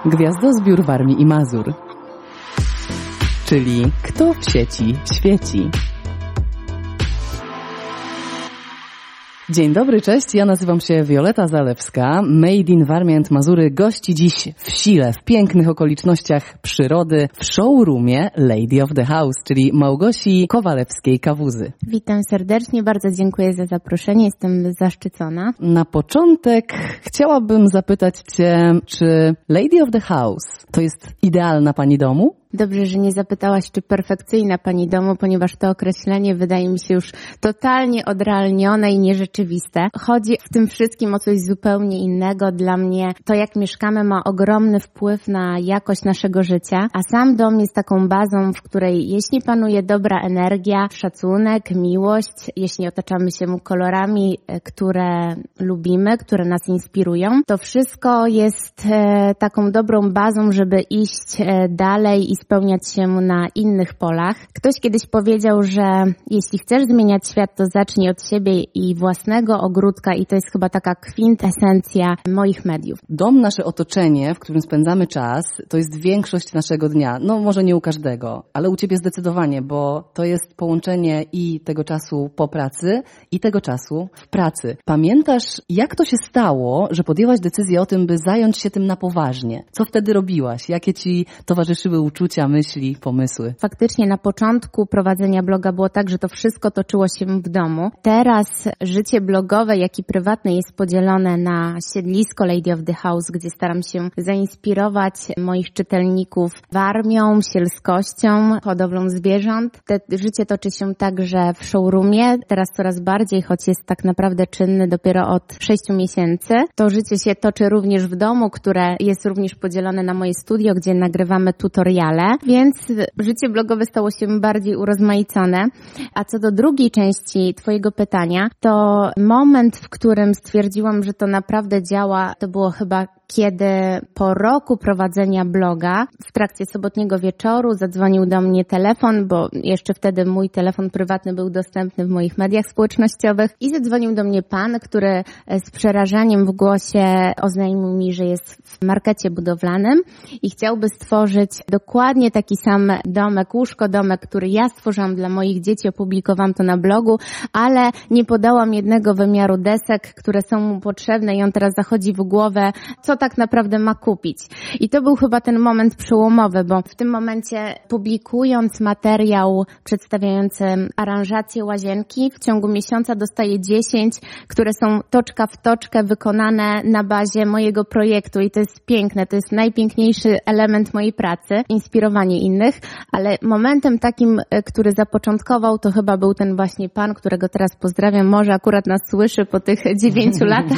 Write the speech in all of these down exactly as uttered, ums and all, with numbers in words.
Gwiazdozbiór Warmii i Mazur, czyli kto w sieci świeci. Dzień dobry, cześć, ja nazywam się Wioleta Zalewska. Made in Warmia and Mazury gości dziś w sile, w pięknych okolicznościach przyrody, w showroomie Lady of the House, czyli Małgosi Kowalewskiej-Kawuzy. Witam serdecznie, bardzo dziękuję za zaproszenie, jestem zaszczycona. Na początek chciałabym zapytać Cię, czy Lady of the House to jest idealna pani domu? Dobrze, że nie zapytałaś, czy perfekcyjna pani domu, ponieważ to określenie wydaje mi się już totalnie odrealnione i nierzeczywiste. Chodzi w tym wszystkim o coś zupełnie innego. Dla mnie to, jak mieszkamy, ma ogromny wpływ na jakość naszego życia, a sam dom jest taką bazą, w której jeśli panuje dobra energia, szacunek, miłość, jeśli otaczamy się mu kolorami, które lubimy, które nas inspirują, to wszystko jest taką dobrą bazą, żeby iść dalej i spełniać się na innych polach. Ktoś kiedyś powiedział, że jeśli chcesz zmieniać świat, to zacznij od siebie i własnego ogródka i to jest chyba taka kwintesencja moich mediów. Dom, nasze otoczenie, w którym spędzamy czas, to jest większość naszego dnia. No może nie u każdego, ale u Ciebie zdecydowanie, bo to jest połączenie i tego czasu po pracy, i tego czasu w pracy. Pamiętasz, jak to się stało, że podjęłaś decyzję o tym, by zająć się tym na poważnie? Co wtedy robiłaś? Jakie Ci towarzyszyły uczucia, myśli, pomysły? Faktycznie na początku prowadzenia bloga było tak, że to wszystko toczyło się w domu. Teraz życie blogowe, jak i prywatne jest podzielone na siedlisko Lady of the House, gdzie staram się zainspirować moich czytelników warmią, sielskością, hodowlą zwierząt. Te życie toczy się także w showroomie, teraz coraz bardziej, choć jest tak naprawdę czynny dopiero od sześciu miesięcy. To życie się toczy również w domu, które jest również podzielone na moje studio, gdzie nagrywamy tutoriale. Więc życie blogowe stało się bardziej urozmaicone. A co do drugiej części Twojego pytania, to moment, w którym stwierdziłam, że to naprawdę działa, to było chyba kiedy po roku prowadzenia bloga w trakcie sobotniego wieczoru zadzwonił do mnie telefon, bo jeszcze wtedy mój telefon prywatny był dostępny w moich mediach społecznościowych i zadzwonił do mnie pan, który z przerażeniem w głosie oznajmił mi, że jest w markecie budowlanym i chciałby stworzyć dokładnie taki sam domek, łóżko domek, który ja stworzyłam dla moich dzieci, opublikowałam to na blogu, ale nie podałam jednego wymiaru desek, które są mu potrzebne i on teraz zachodzi w głowę, co tak naprawdę ma kupić. I to był chyba ten moment przełomowy, bo w tym momencie publikując materiał przedstawiający aranżację łazienki, w ciągu miesiąca dostaję dziesięć, które są toczka w toczkę wykonane na bazie mojego projektu i to jest piękne, to jest najpiękniejszy element mojej pracy, inspirowanie innych, ale momentem takim, który zapoczątkował, to chyba był ten właśnie pan, którego teraz pozdrawiam, może akurat nas słyszy po tych dziewięciu latach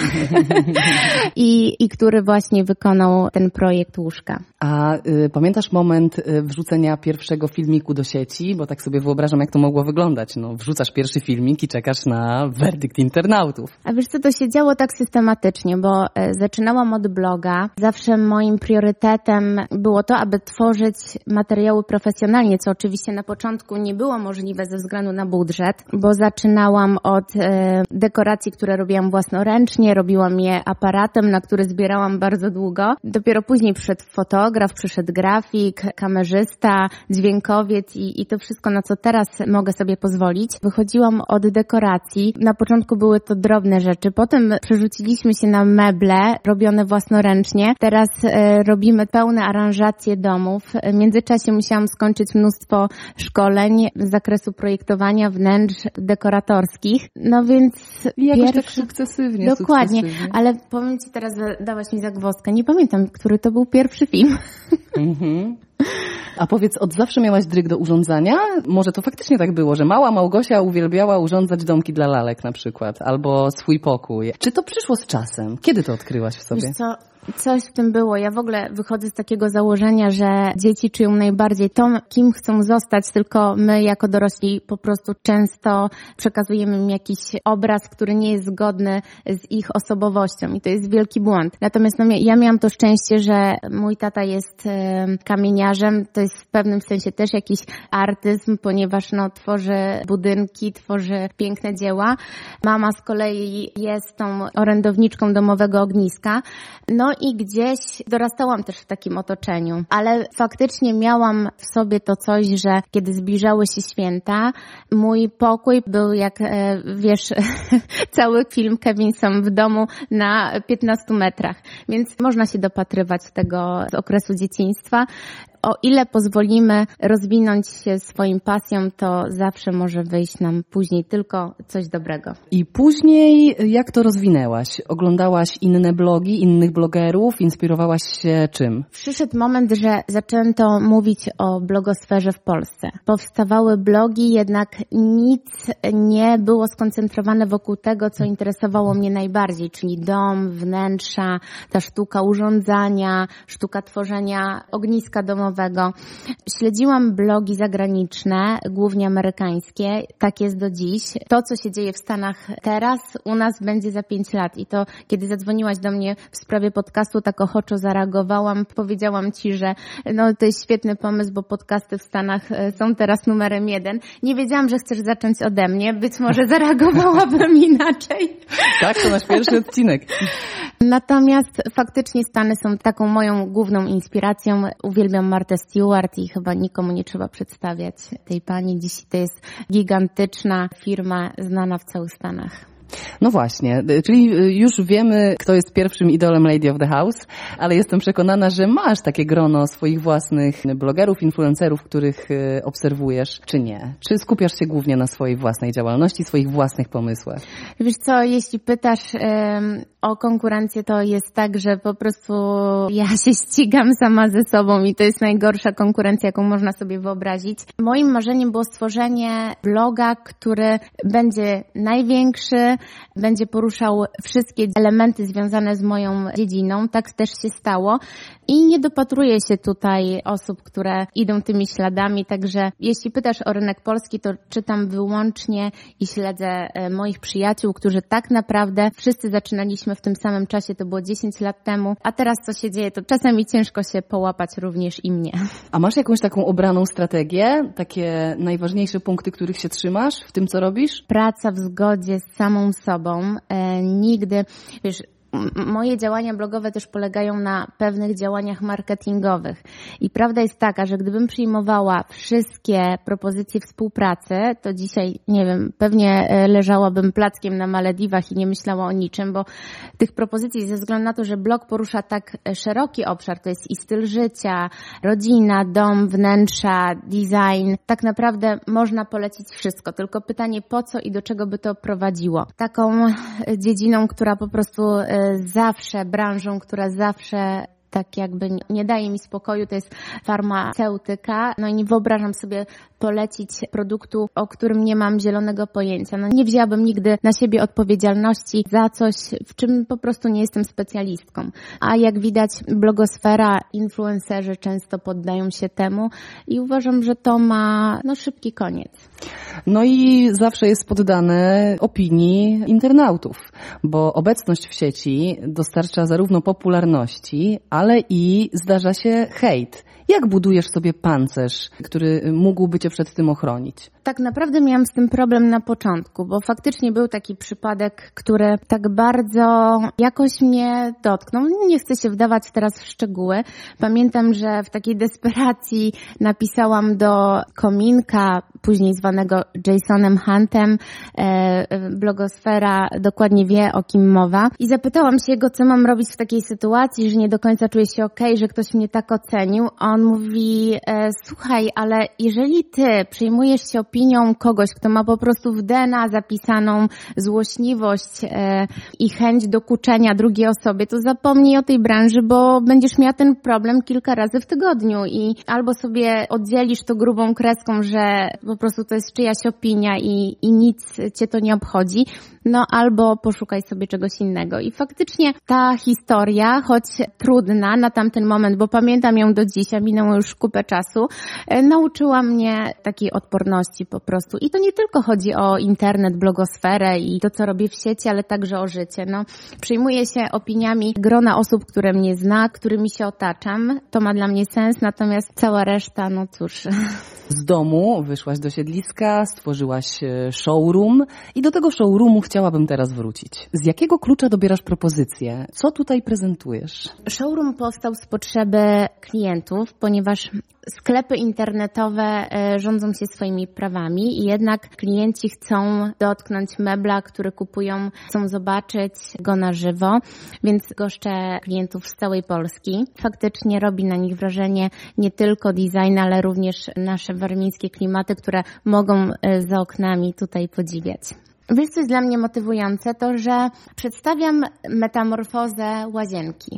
I, i który właśnie wykonał ten projekt łóżka. A y, pamiętasz moment y, wrzucenia pierwszego filmiku do sieci? Bo tak sobie wyobrażam, jak to mogło wyglądać. No, wrzucasz pierwszy filmik i czekasz na werdykt internautów. A wiesz co, to się działo tak systematycznie, bo y, zaczynałam od bloga. Zawsze moim priorytetem było to, aby tworzyć materiały profesjonalnie, co oczywiście na początku nie było możliwe ze względu na budżet, bo zaczynałam od y, dekoracji, które robiłam własnoręcznie, robiłam je aparatem, na który zbierałam bardzo długo. Dopiero później przyszedł fotograf, przyszedł grafik, kamerzysta, dźwiękowiec i, i to wszystko, na co teraz mogę sobie pozwolić. Wychodziłam od dekoracji. Na początku były to drobne rzeczy. Potem przerzuciliśmy się na meble robione własnoręcznie. Teraz e, robimy pełne aranżacje domów. W międzyczasie musiałam skończyć mnóstwo szkoleń z zakresu projektowania wnętrz dekoratorskich. No więc I jakoś pierwszy... tak sukcesywnie. Dokładnie, sukcesywnie. ale powiem Ci teraz, dałaś mi zagwozdkę. Nie pamiętam, który to był pierwszy film. Mhm. A powiedz, od zawsze miałaś dryg do urządzania? Może to faktycznie tak było, że mała Małgosia uwielbiała urządzać domki dla lalek na przykład, albo swój pokój. Czy to przyszło z czasem? Kiedy to odkryłaś w sobie? Wiesz co, coś w tym było. Ja w ogóle wychodzę z takiego założenia, że dzieci czują najbardziej to, kim chcą zostać, tylko my jako dorośli po prostu często przekazujemy im jakiś obraz, który nie jest zgodny z ich osobowością i to jest wielki błąd. Natomiast no, ja miałam to szczęście, że mój tata jest e, kamieniarzem, to jest w pewnym sensie też jakiś artyzm, ponieważ no, tworzy budynki, tworzy piękne dzieła. Mama z kolei jest tą orędowniczką domowego ogniska. No i gdzieś dorastałam też w takim otoczeniu, ale faktycznie miałam w sobie to coś, że kiedy zbliżały się święta, mój pokój był jak, wiesz, cały film Kevin Sam w domu na piętnastu metrach, więc można się dopatrywać tego z okresu dzieciństwa. O ile pozwolimy rozwinąć się swoim pasjom, to zawsze może wyjść nam później tylko coś dobrego. I później jak to rozwinęłaś? Oglądałaś inne blogi, innych blogerów? Inspirowałaś się czym? Przyszedł moment, że zaczęto mówić o blogosferze w Polsce. Powstawały blogi, jednak nic nie było skoncentrowane wokół tego, co interesowało mnie najbardziej, czyli dom, wnętrza, ta sztuka urządzania, sztuka tworzenia ogniska domowego. Śledziłam blogi zagraniczne, głównie amerykańskie, tak jest do dziś. To, co się dzieje w Stanach teraz, u nas będzie za pięć lat i to, kiedy zadzwoniłaś do mnie w sprawie podcastu, tak ochoczo zareagowałam, powiedziałam Ci, że no, to jest świetny pomysł, bo podcasty w Stanach są teraz numerem jeden. Nie wiedziałam, że chcesz zacząć ode mnie, być może zareagowałabym inaczej. Tak, to nasz pierwszy odcinek. Natomiast faktycznie Stany są taką moją główną inspiracją. Uwielbiam Martę Stewart i chyba nikomu nie trzeba przedstawiać tej pani. Dziś to jest gigantyczna firma znana w całych Stanach. No właśnie, czyli już wiemy, kto jest pierwszym idolem Lady of the House, ale jestem przekonana, że masz takie grono swoich własnych blogerów, influencerów, których obserwujesz, czy nie? Czy skupiasz się głównie na swojej własnej działalności, swoich własnych pomysłach? Wiesz co, jeśli pytasz um, o konkurencję, to jest tak, że po prostu ja się ścigam sama ze sobą i to jest najgorsza konkurencja, jaką można sobie wyobrazić. Moim marzeniem było stworzenie bloga, który będzie największy, będzie poruszał wszystkie elementy związane z moją dziedziną. Tak też się stało i nie dopatruję się tutaj osób, które idą tymi śladami, także jeśli pytasz o rynek polski, to czytam wyłącznie i śledzę moich przyjaciół, którzy tak naprawdę wszyscy zaczynaliśmy w tym samym czasie, to było dziesięć lat temu, a teraz co się dzieje, to czasami ciężko się połapać również i mnie. A masz jakąś taką obraną strategię, takie najważniejsze punkty, których się trzymasz w tym, co robisz? Praca w zgodzie z samą sobą. E, nigdy, wiesz, moje działania blogowe też polegają na pewnych działaniach marketingowych. I prawda jest taka, że gdybym przyjmowała wszystkie propozycje współpracy, to dzisiaj, nie wiem, pewnie leżałabym plackiem na Malediwach i nie myślała o niczym, bo tych propozycji ze względu na to, że blog porusza tak szeroki obszar, to jest i styl życia, rodzina, dom, wnętrza, design, tak naprawdę można polecić wszystko. Tylko pytanie, po co i do czego by to prowadziło. Taką dziedziną, która po prostu zawsze, branżą, która zawsze tak jakby nie daje mi spokoju, to jest farmaceutyka. No i nie wyobrażam sobie polecić produktu, o którym nie mam zielonego pojęcia. No nie wzięłabym nigdy na siebie odpowiedzialności za coś, w czym po prostu nie jestem specjalistką. A jak widać, blogosfera, influencerzy często poddają się temu i uważam, że to ma no, szybki koniec. No i zawsze jest poddane opinii internautów, bo obecność w sieci dostarcza zarówno popularności, ale i zdarza się hejt. Jak budujesz sobie pancerz, który mógłby cię przed tym ochronić? Tak naprawdę miałam z tym problem na początku, bo faktycznie był taki przypadek, który tak bardzo jakoś mnie dotknął. Nie chcę się wdawać teraz w szczegóły. Pamiętam, że w takiej desperacji napisałam do kominka, później zwanego Jasonem Huntem, e, blogosfera dokładnie wie, o kim mowa. I zapytałam się go, co mam robić w takiej sytuacji, że nie do końca czuję się okej, okay, że ktoś mnie tak ocenił. On mówi, e, słuchaj, ale jeżeli ty przyjmujesz się opinią kogoś, kto ma po prostu w D N A zapisaną złośliwość e, i chęć dokuczenia drugiej osobie, to zapomnij o tej branży, bo będziesz miała ten problem kilka razy w tygodniu i albo sobie oddzielisz to grubą kreską, że po prostu to jest czyjaś opinia i, i nic cię to nie obchodzi, no albo poszukaj sobie czegoś innego. I faktycznie ta historia, choć trudna na tamten moment, bo pamiętam ją do dziś, a minęło już kupę czasu, e, nauczyła mnie takiej odporności po prostu. I to nie tylko chodzi o internet, blogosferę i to, co robię w sieci, ale także o życie. No, przyjmuję się opiniami grona osób, które mnie zna, którymi się otaczam. To ma dla mnie sens, natomiast cała reszta, no cóż... Z domu wyszłaś do siedliska, stworzyłaś showroom i do tego showroomu chciałabym teraz wrócić. Z jakiego klucza dobierasz propozycje? Co tutaj prezentujesz? Showroom powstał z potrzeby klientów, ponieważ sklepy internetowe rządzą się swoimi prawami i jednak klienci chcą dotknąć mebla, który kupują, chcą zobaczyć go na żywo, więc goszczę klientów z całej Polski. Faktycznie robi na nich wrażenie nie tylko design, ale również nasze warmińskie klimaty, które mogą za oknami tutaj podziwiać. Wiesz, co jest dla mnie motywujące? To, że przedstawiam metamorfozę łazienki.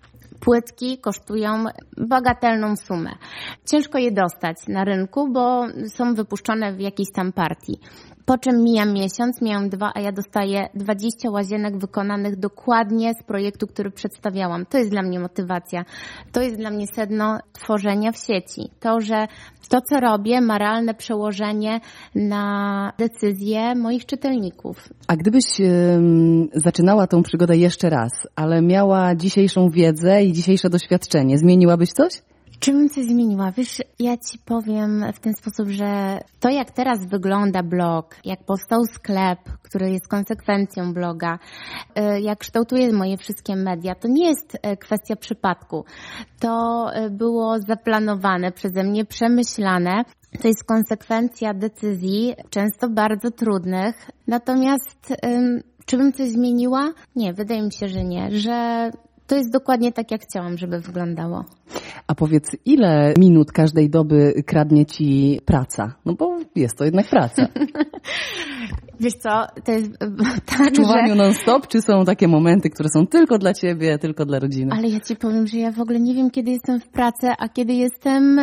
Płytki kosztują bagatelną sumę. Ciężko je dostać na rynku, bo są wypuszczone w jakiejś tam partii. Po czym mija miesiąc, mijają dwa, a ja dostaję dwadzieścia łazienek wykonanych dokładnie z projektu, który przedstawiałam. To jest dla mnie motywacja. To jest dla mnie sedno tworzenia w sieci. To, że to, co robię, ma realne przełożenie na decyzje moich czytelników. A gdybyś um, zaczynała tą przygodę jeszcze raz, ale miała dzisiejszą wiedzę i dzisiejsze doświadczenie, zmieniłabyś coś? Czy bym coś zmieniła? Wiesz, ja Ci powiem w ten sposób, że to, jak teraz wygląda blog, jak powstał sklep, który jest konsekwencją bloga, jak kształtuje moje wszystkie media, to nie jest kwestia przypadku. To było zaplanowane przeze mnie, przemyślane. To jest konsekwencja decyzji, często bardzo trudnych. Natomiast czy bym coś zmieniła? Nie, wydaje mi się, że nie, że to jest dokładnie tak, jak chciałam, żeby wyglądało. A powiedz, ile minut każdej doby kradnie Ci praca? No bo jest to jednak praca. Wiesz co, to jest tak, w czuwaniu że... non-stop, czy są takie momenty, które są tylko dla Ciebie, tylko dla rodziny? Ale ja Ci powiem, że ja w ogóle nie wiem, kiedy jestem w pracy, a kiedy jestem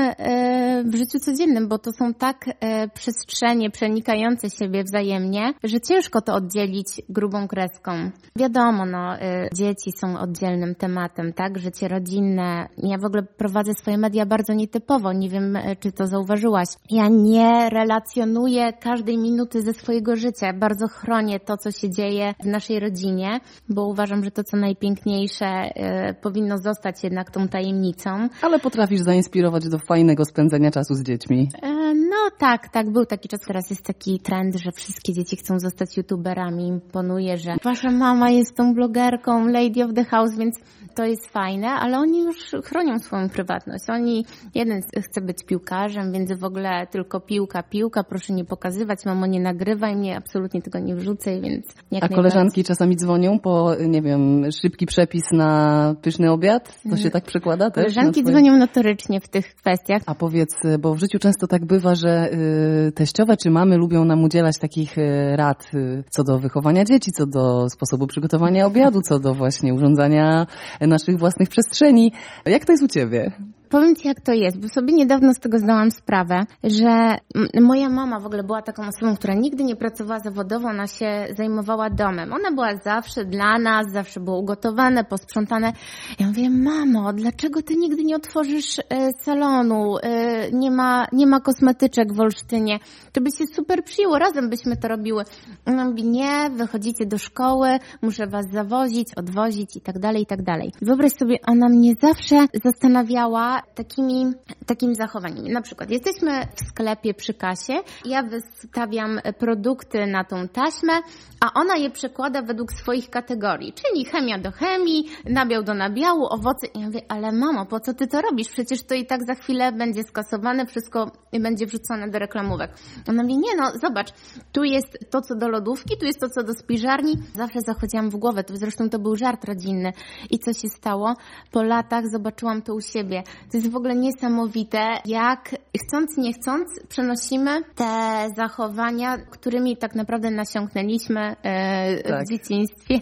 w życiu codziennym, bo to są tak przestrzenie przenikające siebie wzajemnie, że ciężko to oddzielić grubą kreską. Wiadomo, no, dzieci są oddzielnym tematem, tak? Życie rodzinne. Ja w ogóle prowadzę swoje media bardzo nietypowo. Nie wiem, czy to zauważyłaś. Ja nie relacjonuję każdej minuty ze swojego życia. Bardzo chronię to, co się dzieje w naszej rodzinie, bo uważam, że to, co najpiękniejsze, y, powinno zostać jednak tą tajemnicą. Ale potrafisz zainspirować do fajnego spędzenia czasu z dziećmi. Y, no tak, tak. Był taki czas. Teraz jest taki trend, że wszystkie dzieci chcą zostać youtuberami. Imponuje, że wasza mama jest tą blogerką, lady of the house, więc to jest fajne, ale oni już chronią swoją prywatność. Oni, jeden chce być piłkarzem, więc w ogóle tylko piłka, piłka, proszę nie pokazywać, mamo nie nagrywaj mnie, absolutnie tego nie wrzucaj, więc jak A koleżanki czasami dzwonią po, nie wiem, szybki przepis na pyszny obiad? To się tak przekłada też? Koleżanki swoje... dzwonią notorycznie w tych kwestiach. A powiedz, bo w życiu często tak bywa, że y, teściowe czy mamy lubią nam udzielać takich y, rad y, co do wychowania dzieci, co do sposobu przygotowania obiadu, co do właśnie urządzania naszych własnych przestrzeni. Jak to jest u Ciebie? Powiem Ci, jak to jest, bo sobie niedawno z tego zdałam sprawę, że moja mama w ogóle była taką osobą, która nigdy nie pracowała zawodowo, ona się zajmowała domem. Ona była zawsze dla nas, zawsze było ugotowane, posprzątane. Ja mówię, mamo, dlaczego Ty nigdy nie otworzysz salonu? Nie ma, nie ma kosmetyczek w Olsztynie. To by się super przyjęło, razem byśmy to robiły. Ona mówi, nie, wychodzicie do szkoły, muszę Was zawozić, odwozić i tak dalej, i tak dalej. Wyobraź sobie, ona mnie zawsze zastanawiała takimi, takimi zachowaniami. Na przykład jesteśmy w sklepie przy kasie, ja wystawiam produkty na tą taśmę, a ona je przekłada według swoich kategorii, czyli chemia do chemii, nabiał do nabiału, owoce. I ja mówię, ale mamo, po co ty to robisz? Przecież to i tak za chwilę będzie skasowane, wszystko będzie wrzucone do reklamówek. Ona mówi, nie no, zobacz, tu jest to, co do lodówki, tu jest to, co do spiżarni. Zawsze zachodziłam w głowę, to zresztą to był żart rodzinny. I co się stało? Po latach zobaczyłam to u siebie. To jest w ogóle niesamowite, jak chcąc, nie chcąc przenosimy te zachowania, którymi tak naprawdę nasiąknęliśmy e, tak. w dzieciństwie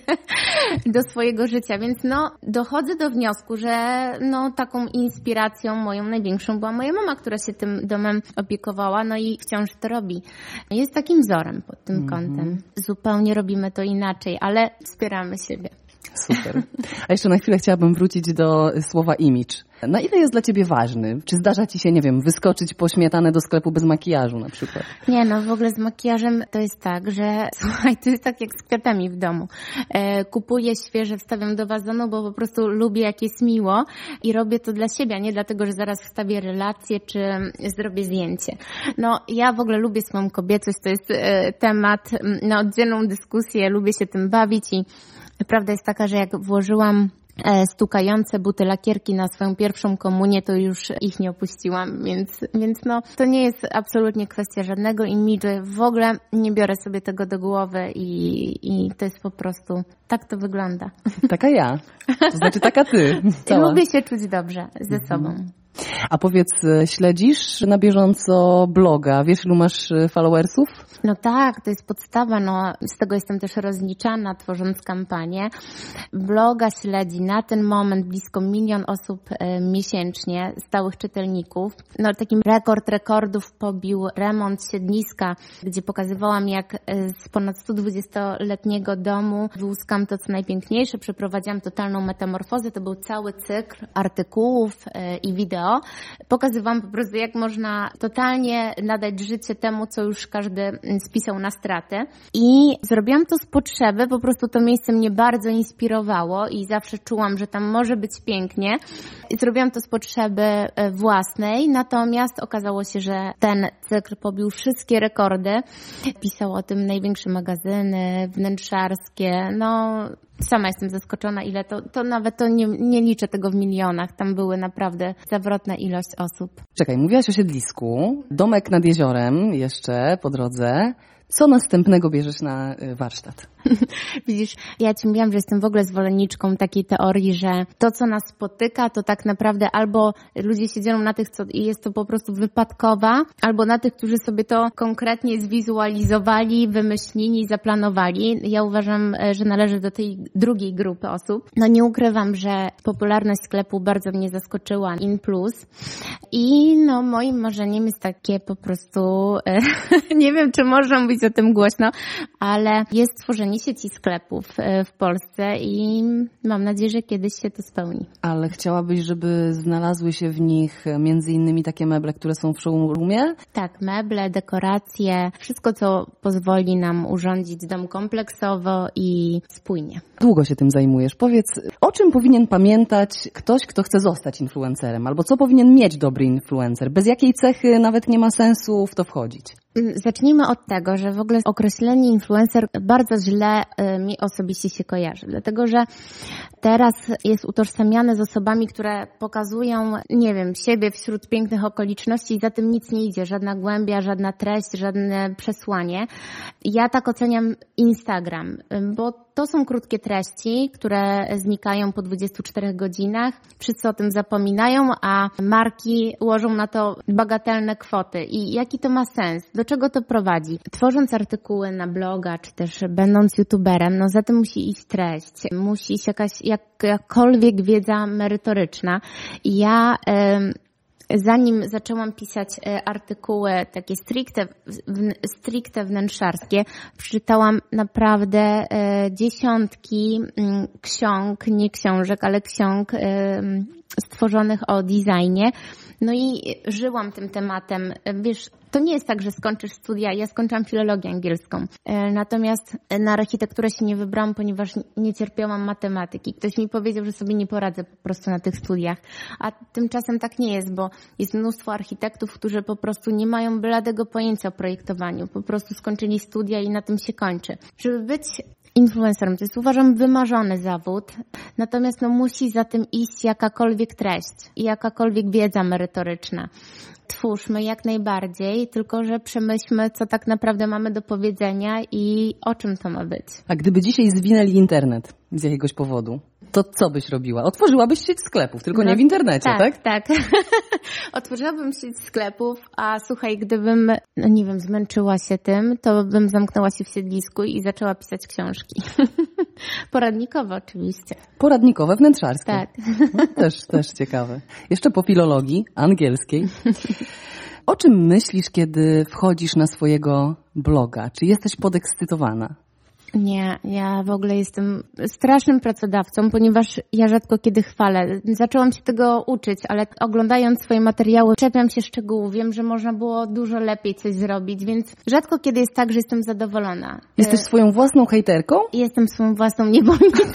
do swojego życia. Więc no, dochodzę do wniosku, że no, taką inspiracją moją największą była moja mama, która się tym domem opiekowała, no i wciąż to robi. Jest takim wzorem pod tym mm-hmm. kątem. Zupełnie robimy to inaczej, ale wspieramy siebie. Super. A jeszcze na chwilę chciałabym wrócić do słowa image. Na ile jest dla ciebie ważny? Czy zdarza ci się, nie wiem, wyskoczyć po śmietanę do sklepu bez makijażu na przykład? Nie, no w ogóle z makijażem to jest tak, że słuchaj, to jest tak jak z kwiatami w domu. E, kupuję świeże, wstawiam do wazonu, bo po prostu lubię, jak jest miło i robię to dla siebie, a nie dlatego, że zaraz wstawię relację czy zrobię zdjęcie. No ja w ogóle lubię swoją kobiecość, to jest e, temat na oddzielną dyskusję, lubię się tym bawić i prawda jest taka, że jak włożyłam stukające buty lakierki na swoją pierwszą komunię, to już ich nie opuściłam, więc, więc no to nie jest absolutnie kwestia żadnego imidżu. W ogóle nie biorę sobie tego do głowy i, i to jest po prostu, tak to wygląda. Taka ja, to znaczy taka ty. Cała. Lubię się czuć dobrze ze sobą. A powiedz, śledzisz na bieżąco bloga? Wiesz, ilu masz followersów? No tak, to jest podstawa, no z tego jestem też rozliczana, tworząc kampanię. Bloga śledzi na ten moment blisko milion osób e, miesięcznie, stałych czytelników. No takim rekord rekordów pobił remont siedliska, gdzie pokazywałam, jak z ponad sto dwudziestoletniego domu wyłuskam to, co najpiękniejsze, przeprowadziłam totalną metamorfozę. To był cały cykl artykułów e, i wideo. Pokazywałam po prostu, jak można totalnie nadać życie temu, co już każdy spisał na stratę. I zrobiłam to z potrzeby, po prostu to miejsce mnie bardzo inspirowało i zawsze czułam, że tam może być pięknie. I zrobiłam to z potrzeby własnej, natomiast okazało się, że ten cykl pobił wszystkie rekordy. Pisał o tym największe magazyny wnętrzarskie, no... Sama jestem zaskoczona, ile to, to nawet to nie, nie liczę tego w milionach. Tam były naprawdę zawrotna ilość osób. Czekaj, mówiłaś o siedlisku, domek nad jeziorem jeszcze po drodze. Co następnego bierzesz na warsztat? Widzisz, ja ci mówiłam, że jestem w ogóle zwolenniczką takiej teorii, że to, co nas spotyka, to tak naprawdę albo ludzie się dzielą na tych, co i jest to po prostu wypadkowa, albo na tych, którzy sobie to konkretnie zwizualizowali, wymyślili, zaplanowali. Ja uważam, że należę do tej drugiej grupy osób. No nie ukrywam, że popularność sklepu bardzo mnie zaskoczyła, in plus. I no moim marzeniem jest takie po prostu, nie wiem, czy można mówić o tym głośno, ale jest stworzenie sieci sklepów w Polsce i mam nadzieję, że kiedyś się to spełni. Ale chciałabyś, żeby znalazły się w nich między innymi takie meble, które są w showroomie? Tak, meble, dekoracje, wszystko, co pozwoli nam urządzić dom kompleksowo i spójnie. Długo się tym zajmujesz. Powiedz, o czym powinien pamiętać ktoś, kto chce zostać influencerem? Albo co powinien mieć dobry influencer? Bez jakiej cechy nawet nie ma sensu w to wchodzić? Zacznijmy od tego, że w ogóle określenie influencer bardzo źle mi osobiście się kojarzy, dlatego że teraz jest utożsamiane z osobami, które pokazują, nie wiem, siebie wśród pięknych okoliczności i za tym nic nie idzie, żadna głębia, żadna treść, żadne przesłanie. Ja tak oceniam Instagram, bo to są krótkie treści, które znikają po dwudziestu czterech godzinach. Wszyscy o tym zapominają, a marki łożą na to bagatelne kwoty. I jaki to ma sens? Do czego to prowadzi? Tworząc artykuły na bloga, czy też będąc youtuberem, no za tym musi iść treść. Musi iść jakaś, jakakolwiek wiedza merytoryczna. I ja... Yy, Zanim zaczęłam pisać artykuły takie stricte, stricte wnętrzarskie, przeczytałam naprawdę dziesiątki ksiąg, nie książek, ale ksiąg stworzonych o designie. No i żyłam tym tematem. Wiesz, to nie jest tak, że skończysz studia. Ja skończyłam filologię angielską. Natomiast na architekturę się nie wybrałam, ponieważ nie cierpiałam matematyki. Ktoś mi powiedział, że sobie nie poradzę po prostu na tych studiach. A tymczasem tak nie jest, bo jest mnóstwo architektów, którzy po prostu nie mają bladego pojęcia o projektowaniu. Po prostu skończyli studia i na tym się kończy. Żeby być influencerem, to jest, uważam, wymarzony zawód, natomiast no musi za tym iść jakakolwiek treść i jakakolwiek wiedza merytoryczna. Twórzmy jak najbardziej, tylko że przemyślmy, co tak naprawdę mamy do powiedzenia i o czym to ma być. A gdyby dzisiaj zwinęli internet z jakiegoś powodu, to co byś robiła? Otworzyłabyś sieć sklepów, tylko no, nie w internecie, tak? Tak, tak. Otworzyłabym sieć sklepów, a słuchaj, gdybym, no nie wiem, zmęczyła się tym, to bym zamknęła się w siedlisku i zaczęła pisać książki. Poradnikowe oczywiście. Poradnikowe, wnętrzarskie. Tak. No, też, też ciekawe. Jeszcze po filologii angielskiej. O czym myślisz, kiedy wchodzisz na swojego bloga? Czy jesteś podekscytowana? Nie, ja w ogóle jestem strasznym pracodawcą, ponieważ ja rzadko kiedy chwalę. Zaczęłam się tego uczyć, ale oglądając swoje materiały czepiam się szczegółów. Wiem, że można było dużo lepiej coś zrobić, więc rzadko kiedy jest tak, że jestem zadowolona. Jesteś swoją własną hejterką? Jestem swoją własną niewolnicą.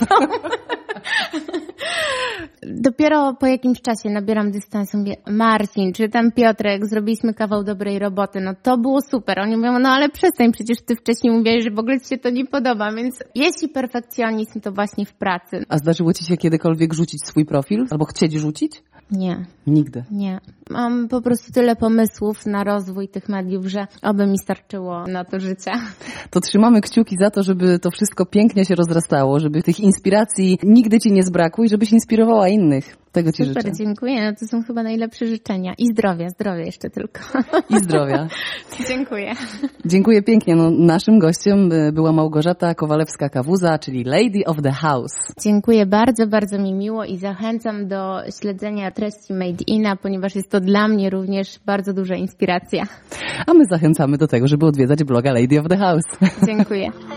Dopiero po jakimś czasie nabieram dystansu, mówię, Marcin, czy tam Piotrek, zrobiliśmy kawał dobrej roboty, no to było super. Oni mówią, no ale przestań, przecież ty wcześniej mówiłeś, że w ogóle ci się to nie podoba, więc jeśli perfekcjonizm, to właśnie w pracy. A zdarzyło ci się kiedykolwiek rzucić swój profil? Albo chcieć rzucić? Nie. Nigdy. Nie. Mam po prostu tyle pomysłów na rozwój tych mediów, że oby mi starczyło na to życie. To trzymamy kciuki za to, żeby to wszystko pięknie się rozrastało, żeby tych inspiracji nigdy ci nie zbrakło i żebyś inspirowała innych. Tego ci Super, życzę. dziękuję. No to są chyba najlepsze życzenia. I zdrowia, zdrowia jeszcze tylko. I zdrowia. Dziękuję. Dziękuję pięknie. No, naszym gościem była Małgorzata Kowalewska-Kawuza, czyli Lady of the House. Dziękuję bardzo, bardzo mi miło i zachęcam do śledzenia treści Made Ina, ponieważ jest to dla mnie również bardzo duża inspiracja. A my zachęcamy do tego, żeby odwiedzać bloga Lady of the House. Dziękuję.